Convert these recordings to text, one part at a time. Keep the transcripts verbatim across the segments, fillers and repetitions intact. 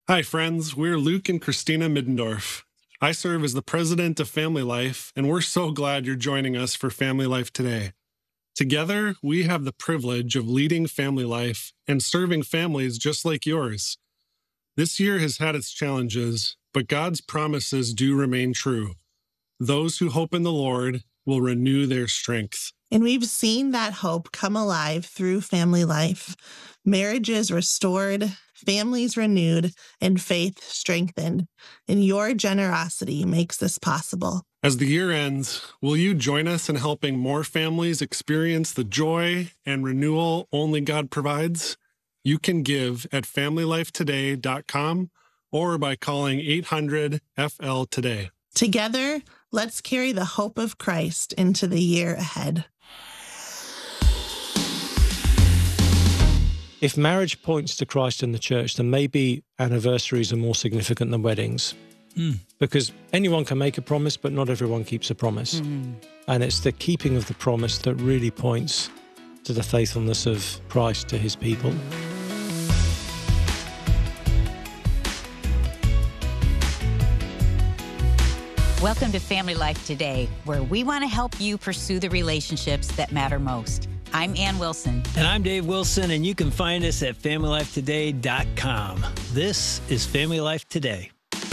Hi, friends. We're Luke and Christina Middendorf. I serve as the president of Family Life, and we're so glad you're joining us for Family Life today. Together, we have the privilege of leading Family Life and serving families just like yours. This year has had its challenges, but God's promises do remain true. Those who hope in the Lord will renew their strength. And we've seen that hope come alive through Family Life. Marriages restored, families renewed, and faith strengthened. And your generosity makes this possible. As the year ends, will you join us in helping more families experience the joy and renewal only God provides? You can give at family life today dot com or by calling eight hundred F L today. Together, let's carry the hope of Christ into the year ahead. If marriage points to Christ and the church, then maybe anniversaries are more significant than weddings. Mm. Because anyone can make a promise, but not everyone keeps a promise. Mm. And it's the keeping of the promise that really points to the faithfulness of Christ to his people. Welcome to Family Life Today, where we want to help you pursue the relationships that matter most. I'm Ann Wilson. And I'm Dave Wilson, and you can find us at family life today dot com. This is Family Life Today.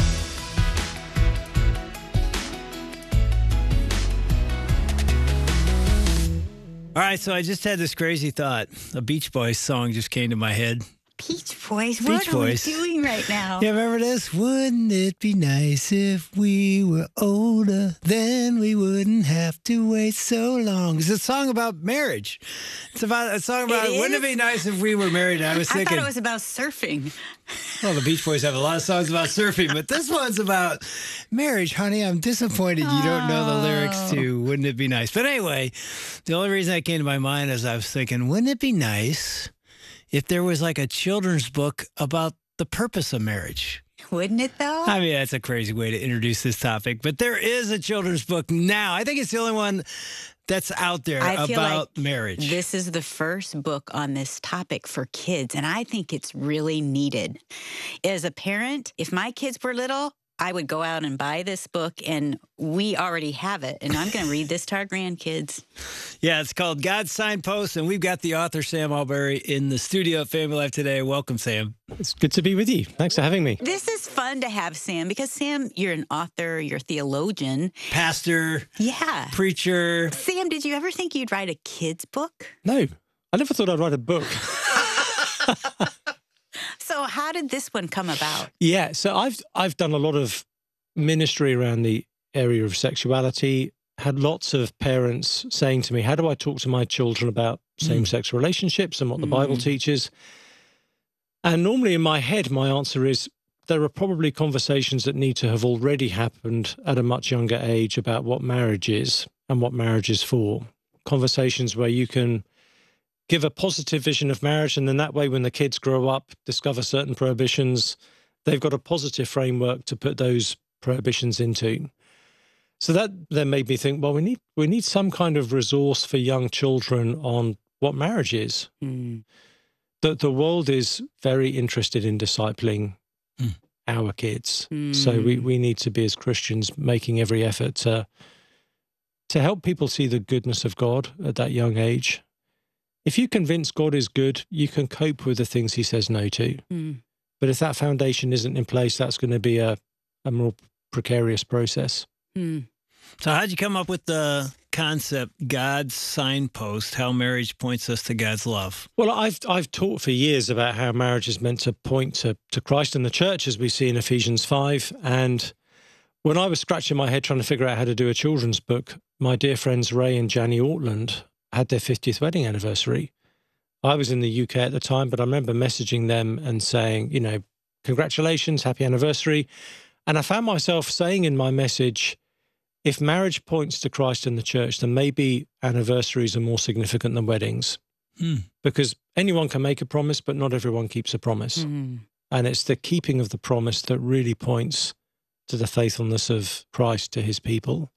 All right, so I just had this crazy thought. A Beach Boys song just came to my head. Beach Boys? Beach what Boys. are we doing right now? Yeah, remember this? Wouldn't it be nice if we were older? Then we wouldn't have to wait so long. It's a song about marriage. It's about a song about, it wouldn't it be nice if we were married? I was thinking. I thought it was about surfing. Well, the Beach Boys have a lot of songs about surfing, but this one's about marriage, honey. I'm disappointed you don't know the lyrics to Wouldn't It Be Nice? But anyway, the only reason that came to my mind is I was thinking, wouldn't it be nice if there was like a children's book about the purpose of marriage? Wouldn't it, though? I mean, that's a crazy way to introduce this topic, but there is a children's book now. I think it's the only one that's out there I feel about like marriage. This is the first book on this topic for kids, and I think it's really needed. As a parent, if my kids were little, I would go out and buy this book, and we already have it, and I'm going to read this to our grandkids. Yeah, it's called God's Signpost, and we've got the author, Sam Allberry, in the studio at Family Life Today. Welcome, Sam. It's good to be with you. Thanks for having me. This is fun to have, Sam, because, Sam, you're an author, you're a theologian. Pastor. Yeah. Preacher. Sam, did you ever think you'd write a kid's book? No, I never thought I'd write a book. So how did this one come about? Yeah, so I've I've done a lot of ministry around the area of sexuality, had lots of parents saying to me, how do I talk to my children about same-sex mm. relationships and what the mm. Bible teaches? And normally in my head, my answer is there are probably conversations that need to have already happened at a much younger age about what marriage is and what marriage is for. Conversations where you can give a positive vision of marriage, and then that way when the kids grow up, discover certain prohibitions, they've got a positive framework to put those prohibitions into. So that then made me think, well, we need we need some kind of resource for young children on what marriage is. Mm. The, the world is very interested in discipling mm. our kids. Mm. So we, we need to be, as Christians, making every effort to, to help people see the goodness of God at that young age. If you convince God is good, you can cope with the things he says no to. Mm. But if that foundation isn't in place, that's going to be a, a more precarious process. Mm. So how'd you come up with the concept, God's Signpost, how marriage points us to God's love? Well, I've I've taught for years about how marriage is meant to point to, to Christ and the church, as we see in Ephesians five. And when I was scratching my head trying to figure out how to do a children's book, my dear friends Ray and Janny Ortland had their fiftieth wedding anniversary. I was in the U K at the time, but I remember messaging them and saying, you know, congratulations, happy anniversary. And I found myself saying in my message, if marriage points to Christ and the church, then maybe anniversaries are more significant than weddings. Mm. Because anyone can make a promise, but not everyone keeps a promise. Mm. And it's the keeping of the promise that really points to the faithfulness of Christ to his people.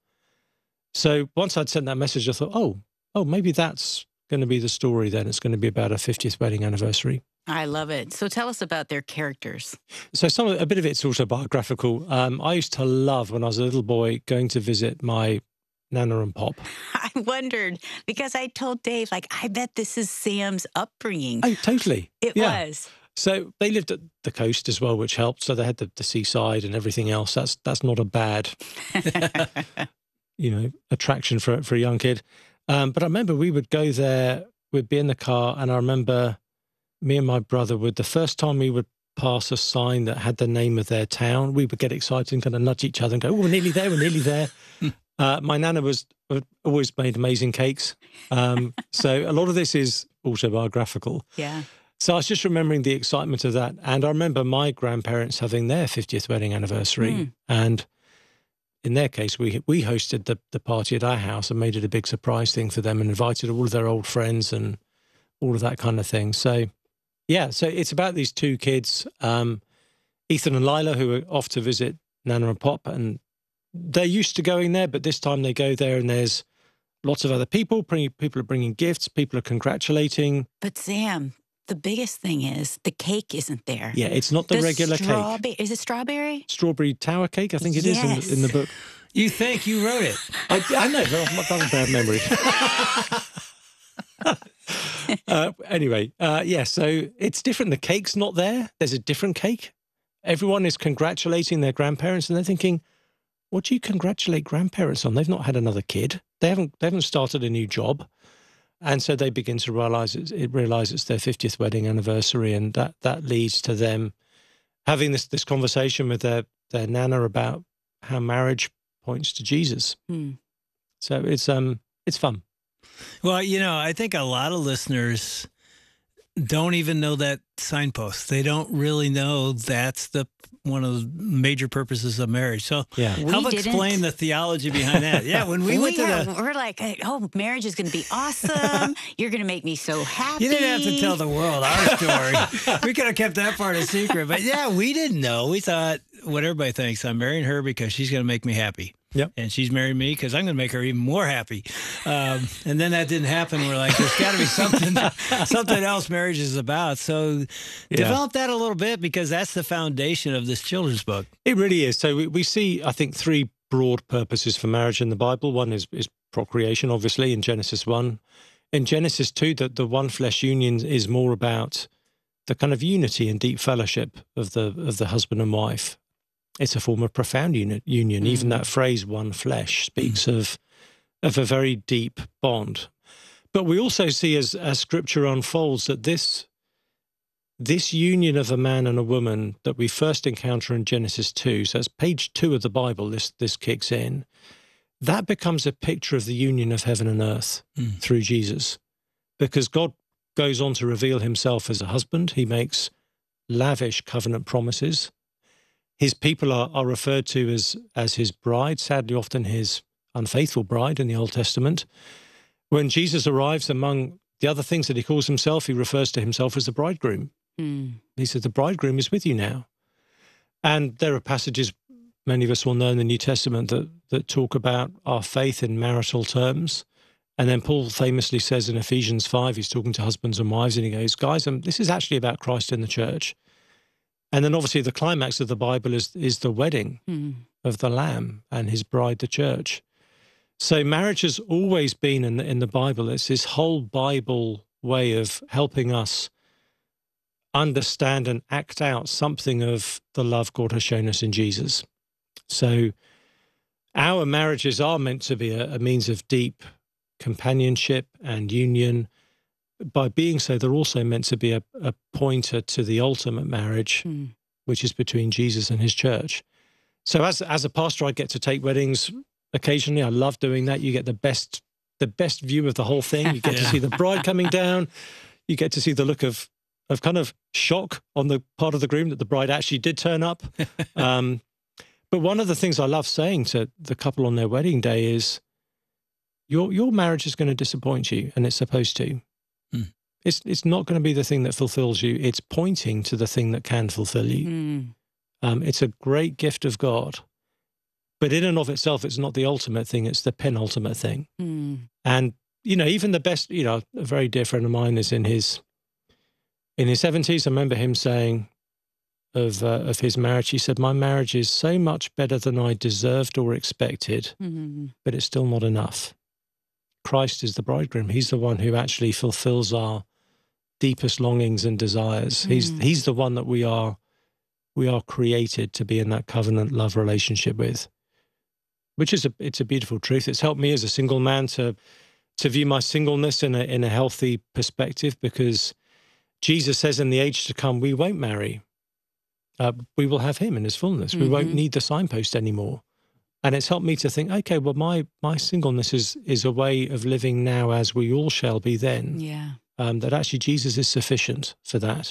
So once I'd sent that message, I thought, oh, oh, maybe that's going to be the story then. It's going to be about a fiftieth wedding anniversary. I love it. So tell us about their characters. So some of, a bit of it's autobiographical. Um, I used to love, when I was a little boy, going to visit my Nana and Pop. I wondered, because I told Dave, like, I bet this is Sam's upbringing. Oh, totally. It Yeah. was. So they lived at the coast as well, which helped. So they had the, the seaside and everything else. That's that's not a bad, you know, attraction for for a young kid. Um, but I remember we would go there. We'd be in the car, and I remember me and my brother would, the first time we would pass a sign that had the name of their town, we would get excited and kind of nudge each other and go, "Oh, we're nearly there. We're nearly there." uh, my nana was always made amazing cakes. Um, so a lot of this is autobiographical. Yeah. So I was just remembering the excitement of that. And I remember my grandparents having their fiftieth wedding anniversary. Mm. And in their case, we we hosted the, the party at our house and made it a big surprise thing for them and invited all of their old friends and all of that kind of thing. So, yeah, so it's about these two kids, um, Ethan and Lila, who are off to visit Nana and Pop. And they're used to going there, but this time they go there and there's lots of other people. People are bringing gifts. People are congratulating. But Sam, the biggest thing is the cake isn't there. Yeah, it's not the, The regular strawbe- cake. Is it strawberry? Strawberry tower cake, I think it is Yes. in, in the book. You think you wrote it? I, I know, but I've got a bad memory. uh, anyway, uh, yeah, so it's different. The cake's not there. There's a different cake. Everyone is congratulating their grandparents, and they're thinking, what do you congratulate grandparents on? They've not had another kid. They haven't, they haven't started a new job. And so they begin to realize it's, it realize it's their fiftieth wedding anniversary, and that that leads to them having this this conversation with their their nana about how marriage points to Jesus. Hmm. So it's um it's fun. Well, you know, I think a lot of listeners don't even know that signpost. They don't really know that's the one of the major purposes of marriage. So Yeah. We help didn't. explain the theology behind that. Yeah, when we, went to are, the... we're like, oh, marriage is going to be awesome. You're going to make me so happy. You didn't have to tell the world our story. We could have kept that part a secret. But yeah, we didn't know. We thought what everybody thinks. I'm marrying her because she's going to make me happy. Yep. And she's married me because I'm going to make her even more happy. Um, and then that didn't happen. We're like, there's got to be something something else marriage is about. So Yeah. develop that a little bit, because that's the foundation of this children's book. It really is. So we, we see, I think, three broad purposes for marriage in the Bible. One is, is procreation, obviously, in Genesis one. In Genesis two, that the one flesh union is more about the kind of unity and deep fellowship of the of the husband and wife. It's a form of profound uni- union. Mm. Even that phrase, one flesh, speaks mm. of of a very deep bond. But we also see, as as Scripture unfolds, that this this union of a man and a woman that we first encounter in Genesis two, so it's page two of the Bible, this this kicks in, that becomes a picture of the union of heaven and earth Mm. through Jesus. Because God goes on to reveal himself as a husband. He makes lavish covenant promises. His people are, are referred to as, as his bride, sadly often his unfaithful bride in the Old Testament. When Jesus arrives, among the other things that he calls himself, he refers to himself as the bridegroom. Hmm. He said, the bridegroom is with you now. And there are passages many of us will know in the New Testament that, that talk about our faith in marital terms. And then Paul famously says in Ephesians five, he's talking to husbands and wives, and he goes, guys, um, this is actually about Christ and the church. And then obviously the climax of the Bible is, is the wedding Hmm. of the Lamb and his bride, the church. So marriage has always been in the, in the Bible. It's this whole Bible way of helping us understand and act out something of the love God has shown us in Jesus. So our marriages are meant to be a, a means of deep companionship and union. By being so, they're also meant to be a, a pointer to the ultimate marriage, Hmm. which is between Jesus and his church. So as as a pastor, I get to take weddings occasionally. I love doing that. You get the best the best view of the whole thing. You get to Yeah. see the bride coming down. You get to see the look of of kind of shock on the part of the groom that the bride actually did turn up. Um, but one of the things I love saying to the couple on their wedding day is, your your marriage is going to disappoint you, and it's supposed to. Hmm. It's it's not going to be the thing that fulfills you. It's pointing to the thing that can fulfill you. Hmm. Um, it's a great gift of God, but in and of itself, it's not the ultimate thing. It's the penultimate thing. Hmm. And, you know, even the best, you know, a very dear friend of mine is in his in his seventies, I remember him saying of uh, of his marriage, he said, "My marriage is so much better than I deserved or expected, Mm-hmm. but it's still not enough. Christ is the bridegroom. He's the one who actually fulfills our deepest longings and desires. Mm. He's he's the one that we are we are created to be in that covenant love relationship with, which is a it's a beautiful truth. It's helped me as a single man to to view my singleness in a in a healthy perspective, because Jesus says in the age to come we won't marry. Uh, we will have him in his fullness. We Mm-hmm. won't need the signpost anymore. And it's helped me to think, okay, well, my my singleness is is a way of living now as we all shall be then. Yeah. Um, that actually Jesus is sufficient for that.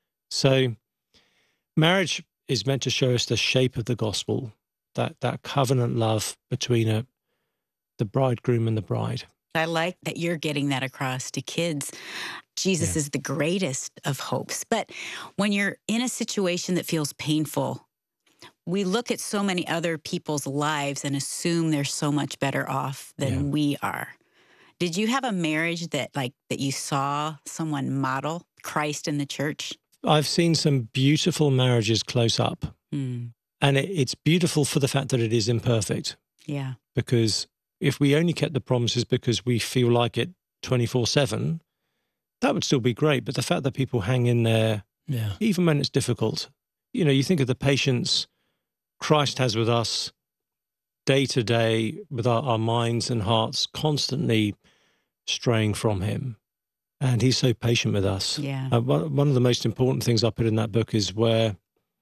So marriage is meant to show us the shape of the gospel, that that covenant love between a, the bridegroom and the bride. I like that you're getting that across to kids. Jesus Yeah. is the greatest of hopes. But when you're in a situation that feels painful, we look at so many other people's lives and assume they're so much better off than Yeah. we are. Did you have a marriage that like that you saw someone model Christ in the church? I've seen some beautiful marriages close up, Mm, and it, it's beautiful for the fact that it is imperfect, yeah. because if we only kept the promises because we feel like it twenty-four seven, that would still be great. But the fact that people hang in there, Yeah. even when it's difficult, you know, you think of the patience Christ has with us day to day, with our, our minds and hearts constantly straying from him. And he's so patient with us. Yeah. Uh, one, one of the most important things I put in that book is where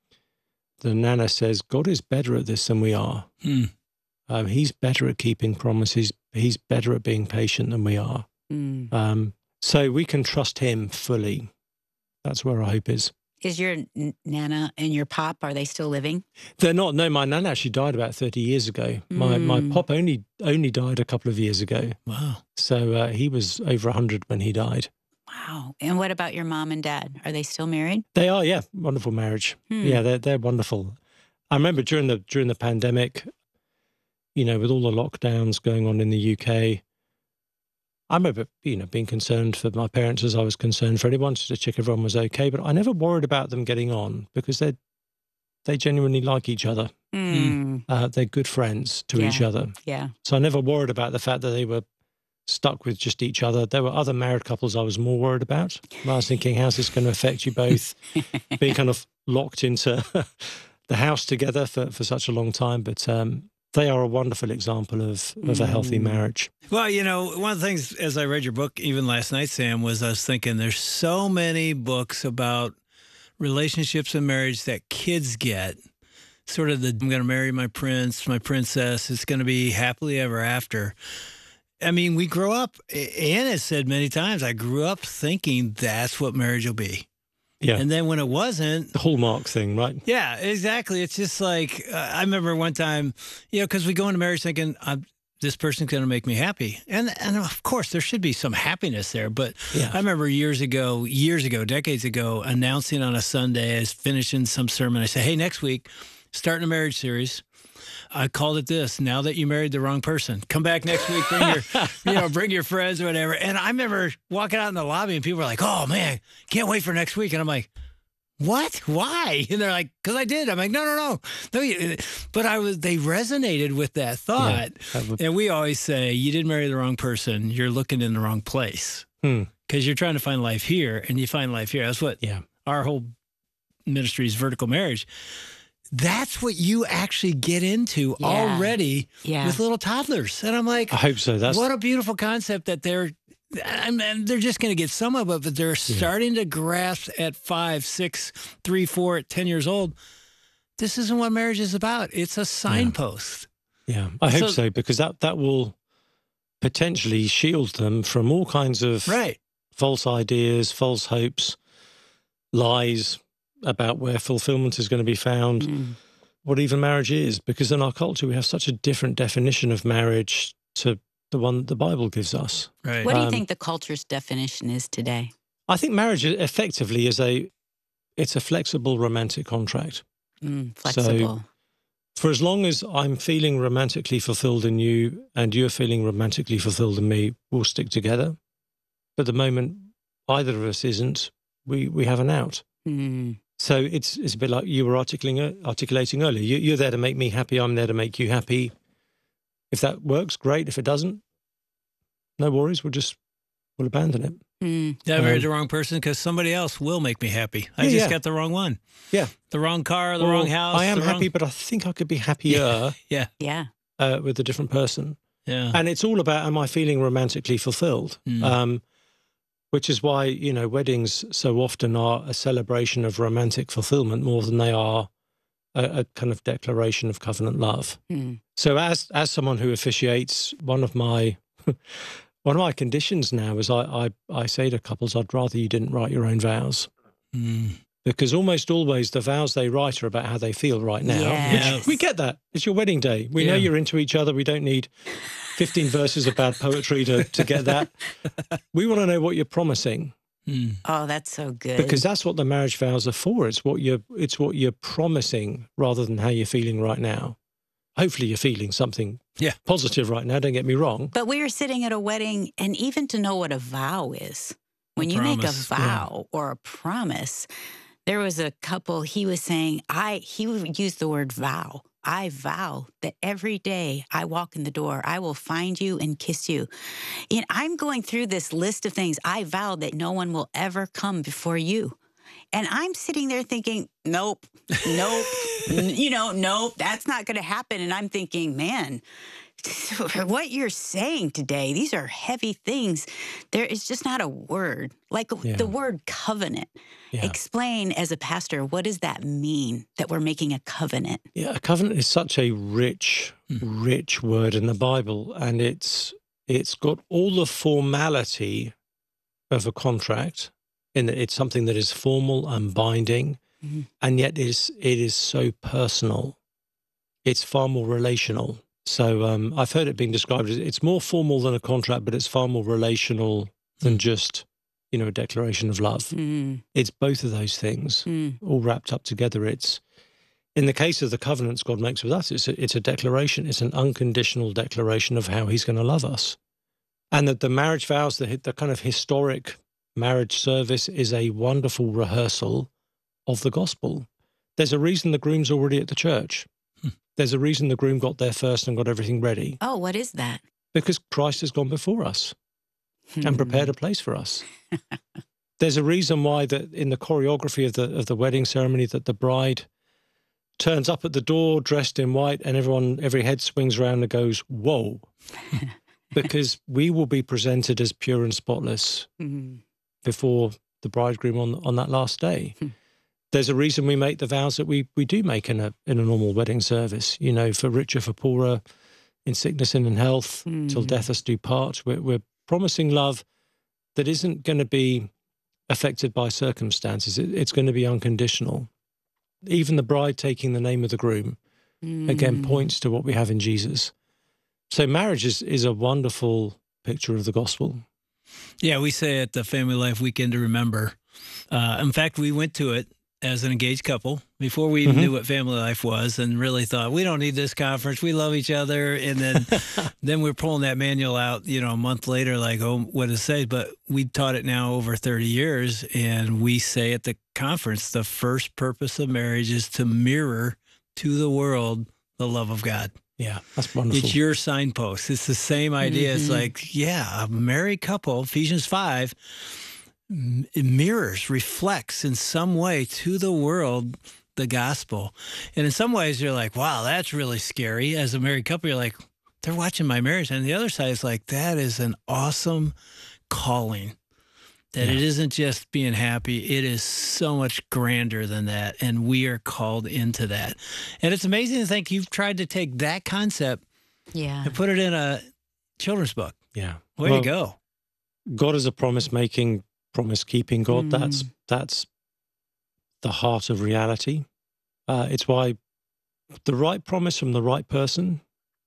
the Nana says, God is better at this than we are. Hmm. Um, he's better at keeping promises. He's better at being patient than we are. Mm. Um, so we can trust him fully. That's where our hope is. Is your n- Nana and your pop, are they still living? They're not. No, my Nana actually died about thirty years ago. My my Mm. pop only only died a couple of years ago. Wow. So uh, he was over one hundred when he died. Wow. And what about your mom and dad? Are they still married? They are, yeah, wonderful marriage. Hmm. Yeah, they're they're wonderful. I remember during the during the pandemic, you know, with all the lockdowns going on in the U K, I remember, you know, being concerned for my parents as I was concerned for anyone, just to check everyone was okay. But I never worried about them getting on, because they they genuinely like each other. Mm. Uh, they're good friends to each Yeah. other. Yeah. So I never worried about the fact that they were stuck with just each other. There were other married couples I was more worried about. I was thinking, how's this going to affect you both being kind of locked into the house together for, for such a long time? But um, they are a wonderful example of, of a healthy Mm. marriage. Well, you know, one of the things as I read your book, even last night, Sam, was I was thinking there's so many books about relationships and marriage that kids get. Sort of the, I'm going to marry my prince, my princess, it's going to be happily ever after. I mean, we grow up, Anne has said many times, I grew up thinking that's what marriage will be. Yeah. And then when it wasn't, The hallmark thing, right? yeah, exactly. It's just like, uh, I remember one time, you know, because we go into marriage thinking, I'm, this person's going to make me happy. And and of course, there should be some happiness there. But Yeah. I remember years ago, years ago, decades ago, announcing on a Sunday, I was finishing some sermon. I said, hey, next week, starting a marriage series. I called it this: now that you married the wrong person, come back next week, bring your, you know, bring your friends or whatever. And I remember walking out in the lobby and people were like, oh man, can't wait for next week. And I'm like, what? Why? And they're like, because I did. I'm like, no, no, no, no. you- But I was. They resonated with that thought. That would- And we always say, you didn't marry the wrong person. You're looking in the wrong place Hmm. because you're trying to find life here, and you find life here. That's what Yeah. our whole ministry is: vertical marriage. That's what you actually get into Yeah. already Yeah. with little toddlers. And I'm like, I hope so. That's what a beautiful concept that they're, I mean, they're just going to get some of it, but they're starting to grasp at five, six, three, four, at ten years old. This isn't what marriage is about. It's a signpost. yeah. I hope So- so, because that that will potentially shield them from all kinds of Right. false ideas, false hopes, lies about where fulfillment is going to be found, Mm. what even marriage is. Because in our culture, we have such a different definition of marriage to the one that the Bible gives us. Right. What do you Um, think the culture's definition is today? I think marriage effectively is a it's a flexible romantic contract. Mm, flexible. For as long as I'm feeling romantically fulfilled in you and you're feeling romantically fulfilled in me, we'll stick together. But the moment either of us isn't, we we have an out. Mm. So it's it's a bit like you were articulating articulating earlier. You, you're there to make me happy. I'm there to make you happy. If that works, great. If it doesn't, no worries. We'll just we'll abandon it. Mm. I married Um, the wrong person because somebody else will make me happy. I Yeah, just yeah. got the wrong one. Yeah. The wrong car, the Or wrong house. I am the happy, wrong... but I think I could be happier Yeah. Yeah. uh, with a different person. Yeah. And it's all about, am I feeling romantically fulfilled? Mm. Um, which is why, you know, weddings so often are a celebration of romantic fulfillment more than they are a, a kind of declaration of covenant love. Mm. So as as someone who officiates, one of my one of my conditions now is I, I, I say to couples, I'd rather you didn't write your own vows. Mm. Because almost always the vows they write are about how they feel right now. Yes. We get that. It's your wedding day. We know Yeah. you're into each other. We don't need fifteen verses of bad poetry to, to get that. We want to know what you're promising, Mm. Oh, that's so good. because that's what the marriage vows are for. It's what you're it's what you're promising rather than how you're feeling right now. Hopefully you're feeling something Yeah. positive right now, don't get me wrong. But we were sitting at a wedding, and even to know what a vow is, when A you make a promise, yeah. vow or a promise, there was a couple, he was saying, I, he would use the word vow. I vow that every day I walk in the door, I will find you and kiss you. And I'm going through this list of things. I vow that no one will ever come before you. And I'm sitting there thinking, nope, nope, n- you know, nope, that's not going to happen. And I'm thinking, man, what you're saying today, these are heavy things. There is just not a word, like Yeah. the word covenant. Yeah. Explain as a pastor, what does that mean that we're making a covenant? Yeah, a covenant is such a rich, Hmm. rich word in the Bible, and it's it's got all the formality of a contract, in that it's something that is formal and binding, Mhm. and yet is it is so personal. It's far more relational. So um, I've heard it being described as it's more formal than a contract, but it's far more relational than Hmm. just, you know, a declaration of love. Mm, It's both of those things mm, all wrapped up together. It's in the case of the covenants God makes with us, it's a, it's a declaration. It's an unconditional declaration of how He's going to love us, and that the marriage vows, the the kind of historic marriage service, is a wonderful rehearsal of the gospel. There's a reason the groom's already at the church. Hmm. There's a reason the groom got there first and got everything ready, oh, what is that? because Christ has gone before us and prepared a place for us. There's a reason why that in the choreography of the of the wedding ceremony that the bride turns up at the door dressed in white, and everyone every head swings around and goes, "Whoa," because we will be presented as pure and spotless Mm, before the bridegroom on on that last day. Hmm. There's a reason we make the vows that we we do make in a in a normal wedding service. You know, for richer, for poorer, in sickness and in health, till Mm. death us do part. We're, we're promising love that isn't going to be affected by circumstances. It, it's going to be unconditional. Even the bride taking the name of the groom, again, mm. points to what we have in Jesus. So marriage is, is a wonderful picture of the gospel. Yeah, we say at the Family Life Weekend to Remember. Uh, in fact, we went to it as an engaged couple before we even Mhm. knew what family life was, and really thought, we don't need this conference. We love each other. And then then we're pulling that manual out, you know, a month later, like, oh, what does it say? But we taught it now over thirty years, and we say at the conference, the first purpose of marriage is to mirror to the world the love of God. Yeah, that's wonderful. It's your signpost. It's the same idea. It's Mhm. like, yeah, a married couple, Ephesians five, m- it mirrors, reflects in some way to the world the gospel. And in some ways, you're like, wow, that's really scary. As a married couple, you're like, they're watching my marriage. And the other side is like, that is an awesome calling. That Yeah. it isn't just being happy, it is so much grander than that. And we are called into that. And it's amazing to think you've tried to take that concept Yeah. and put it in a children's book. Yeah. Way Well, to go. God is a promise-making, promise-keeping God. Mm. That's that's the heart of reality. Uh, it's why the right promise from the right person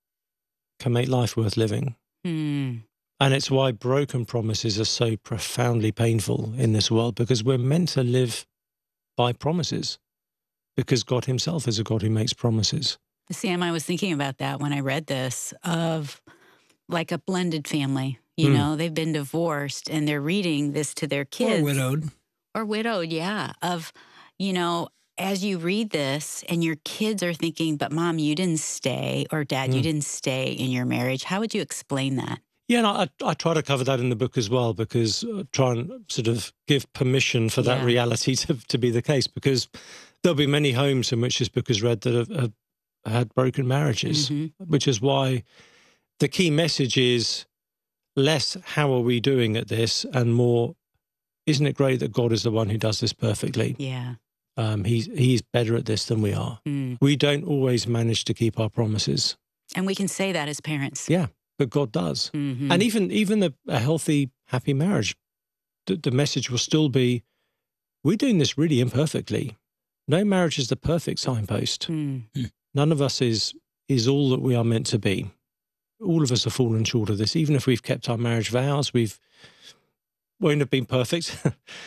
can make life worth living. Mm. And it's why broken promises are so profoundly painful in this world, because we're meant to live by promises, because God Himself is a God who makes promises. Sam, I was thinking about that when I read this, of like a blended family. You Mm. know, they've been divorced and they're reading this to their Or kids. widowed. Or widowed, yeah. Of, you know, as you read this and your kids are thinking, but mom, you didn't stay, or dad, Mm. you didn't stay in your marriage. How would you explain that? Yeah, and I, I try to cover that in the book as well, because uh, try and sort of give permission for that Yeah. reality to, to be the case, because there'll be many homes in which this book is read that have, have had broken marriages, Mhm. which is why the key message is less how are we doing at this, and more, isn't it great that God is the one who does this perfectly? Yeah. Um, he's, he's better at this than we are. Mm. We don't always manage to keep our promises. And we can say that as parents. Yeah, but God does. Mhm. And even even a, a healthy, happy marriage, the, the message will still be, we're doing this really imperfectly. No marriage is the perfect signpost. Mm. None of us is is all that we are meant to be. All of us have fallen short of this. Even if we've kept our marriage vows, we've won't have been perfect.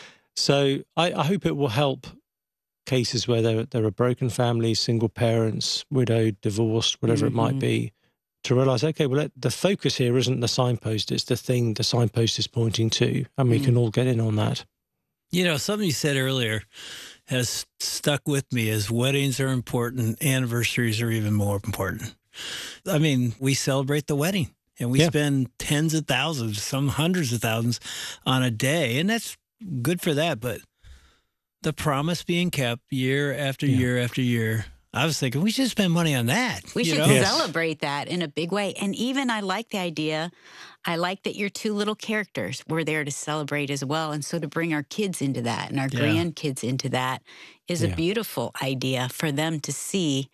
So I, I hope it will help cases where there, there are broken families, single parents, widowed, divorced, whatever it might Mhm. be, to realize, okay, well, let- the focus here isn't the signpost, it's the thing the signpost is pointing to, and we Mm. can all get in on that. You know, something you said earlier has stuck with me is weddings are important, anniversaries are even more important. I mean, we celebrate the wedding and we Yeah. spend tens of thousands, some hundreds of thousands on a day, and that's good for that. But the promise being kept year after Yeah. year after year, I was thinking we should spend money on that. We you should know? Yes. celebrate that in a big way. And even I like the idea. I like that your two little characters were there to celebrate as well. And so to bring our kids into that and our Yeah. grandkids into that is a Yeah. beautiful idea for them to see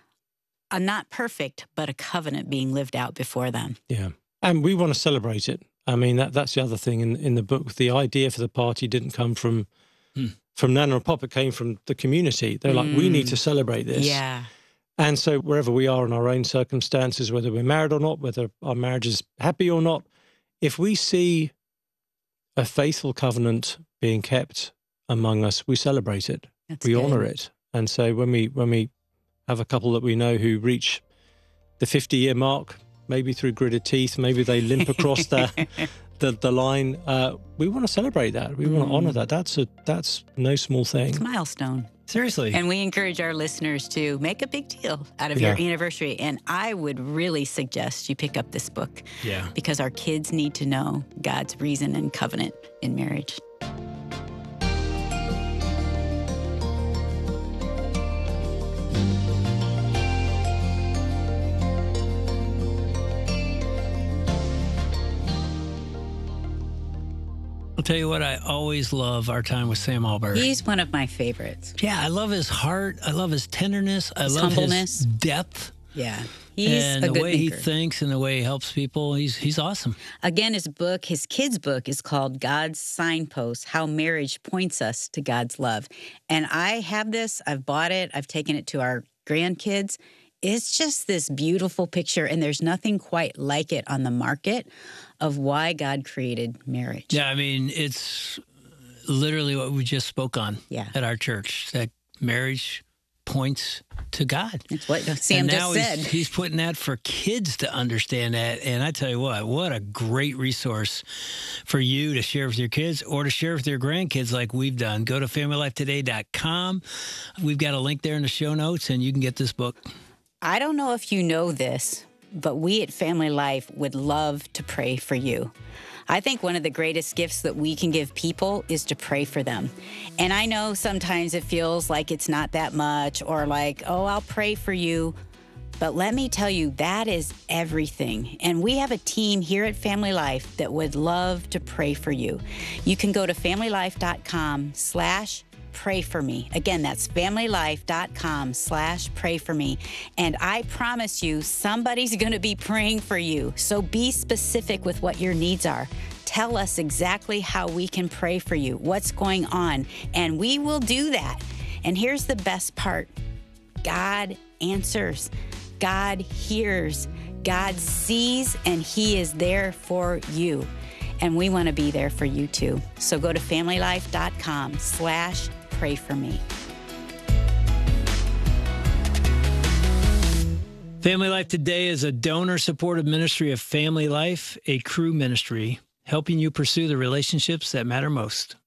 a not perfect, but a covenant being lived out before them. Yeah. And we want to celebrate it. I mean, that that's the other thing in, in the book. The idea for the party didn't come from Hmm. from Nana and Pop, it came from the community. They're like, we need Mm. to celebrate this. Yeah. And so wherever we are in our own circumstances, whether we're married or not, whether our marriage is happy or not, if we see a faithful covenant being kept among us, we celebrate it. That's We good. honor it. And so when we when we have a couple that we know who reach the fifty-year mark, maybe through gritted teeth, maybe they limp across the, the the line, uh, we want to celebrate that. We want to honor that. That's a that's no small thing. It's a milestone. Seriously. And we encourage our listeners to make a big deal out of Yeah. your anniversary. And I would really suggest you pick up this book yeah. because our kids need to know God's reason and covenant in marriage. I'll tell you what, I always love our time with Sam Albury. He's one of my favorites. Yeah, I love his heart. I love his tenderness. I His love humbleness. his depth. Yeah. He's and a the good way thinker. he thinks and the way he helps people. He's he's awesome. Again, his book, his kids' book is called God's Signposts, How Marriage Points Us to God's Love. And I have this, I've bought it, I've taken it to our grandkids. It's just this beautiful picture, and there's nothing quite like it on the market of why God created marriage. Yeah, I mean, it's literally what we just spoke on Yeah. at our church, that marriage points to God. That's what Sam and just now said. He's, he's putting that for kids to understand that. And I tell you what, what a great resource for you to share with your kids or to share with your grandkids like we've done. Go to family life today dot com. We've got a link there in the show notes, and you can get this book. I don't know if you know this, but we at Family Life would love to pray for you. I think one of the greatest gifts that we can give people is to pray for them. And I know sometimes it feels like it's not that much or like, oh, I'll pray for you. But let me tell you, that is everything. And we have a team here at Family Life that would love to pray for you. You can go to family life dot com slash pray for me. Again, that's family life dot com slash pray for me. And I promise you, somebody's going to be praying for you. So be specific with what your needs are. Tell us exactly how we can pray for you, what's going on, and we will do that. And here's the best part. God answers. God hears. God sees, and He is there for you. And we want to be there for you too. So go to family life dot com slash pray for me. Family Life Today is a donor-supported ministry of Family Life, a crew ministry, helping you pursue the relationships that matter most.